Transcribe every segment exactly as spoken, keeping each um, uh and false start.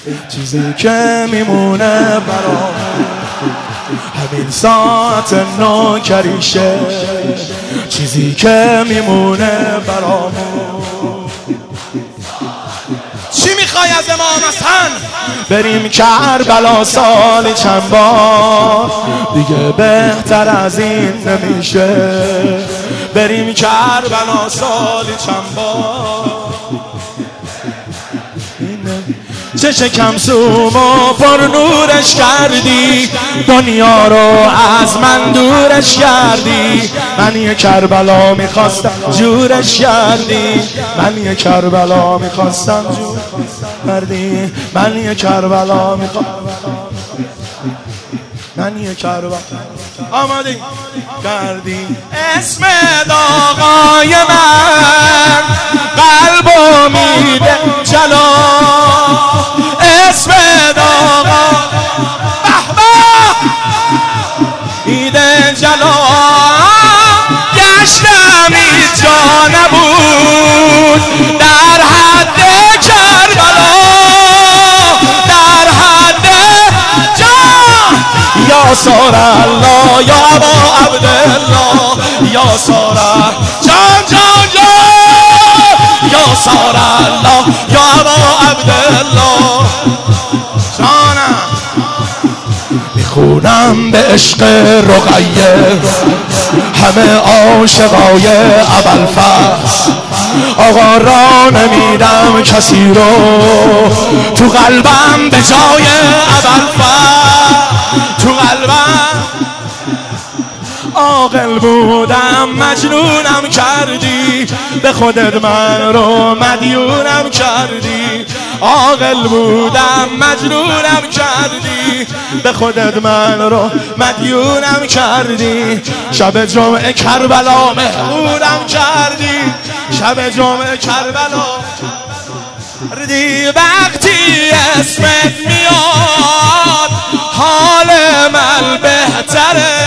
چیزی که میمونه برام همین ساعت نوکریشه، چیزی که میمونه برام. چی میخوای از امام حسن؟ بریم کربلا سال چند بار، دیگه بهتر از این نمیشه. بریم کربلا سال چند بار، چه شکم سومو پر نورش کردی، دنیا رو از من دورش کردی. من یه کربلا میخواستم جورش کردی، من یه کربلا میخواستم جور کردی، من یه کربلا میخواستم، من یه کربلا آماده کردی. اسم آقای من قلبو میده جلا، اسم آقا بحبه میده جلا. گشتم اینجا نبود در حد کربلا، در حد جان. یا سار الله یا ابا عبدالله، یا سار جان جان جان، یا سار الله یا ابا عبدالله. جانم میخونم به عشق رقیه همه عاشقای ابوالفضل. آقا را نمیدم کسی رو تو قلبم به جای ابوالفضل، تو قلبم. عاقل بودم مجنونم کردی، به خودت من رو مدیونم کردی. عاقل بودم مجنونم کردی، به خودت من رو مدیونم کردی. شب جمعه کربلا مهمونم کردی، شب جمعه کربلا کردی. وقتی اسمت میاد حال من بهتره،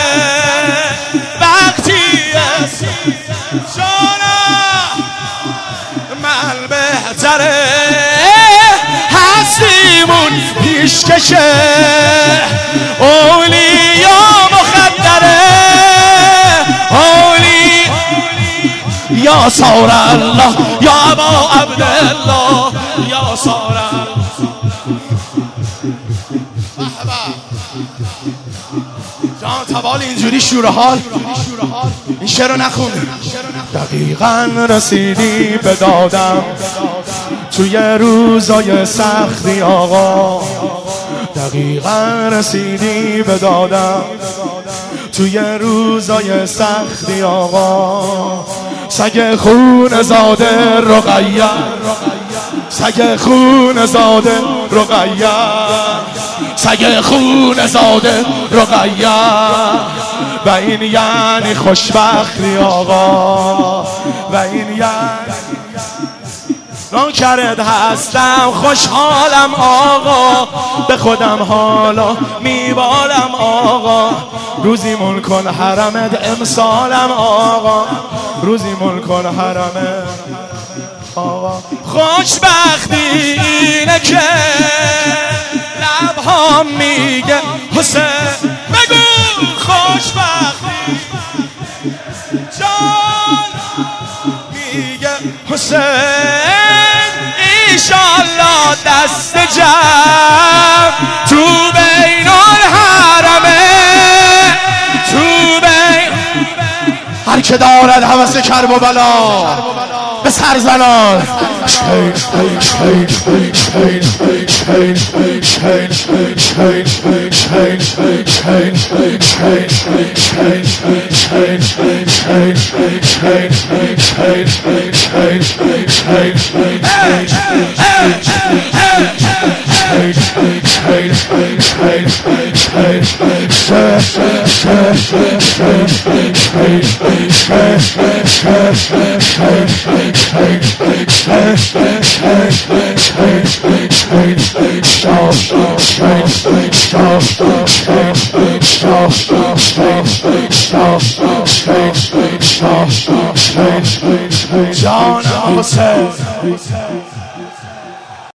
وقتی اسمت جانم من بهتره. هستیمون پیشکشه اولیا مخدره، اولی یا سار الله یا ابا عبدالله، یا سار جان تبال. اینجوری شور حال این شعر رو نخون. دقیقا رسیدی به دادم توی روزای سختی آقا، دقیقا رسیدی به دادم توی روزای سختی آقا. سگ خون زاده رقیه، سگ خون زاده رقیه، سگ خون زاده رقیه. و این یعنی خوشبختی آقا، و این یعنی نوکرت هستم خوشحالم آقا، به خودم حالا میبالم آقا. روزیمون کن حرمت امسالم آقا، روزیمون کن حرمت آقا. خوشبختی اینه که لبهام میگه حسین، بگو خوشبختی جان میگه حسین. ایشالله دست جمع تو بین الحرمه، تو بین هر که دارد هوس کرب و بلا به سر زنان. شین شین شین شین شین شین شین شین شین شین جان حسین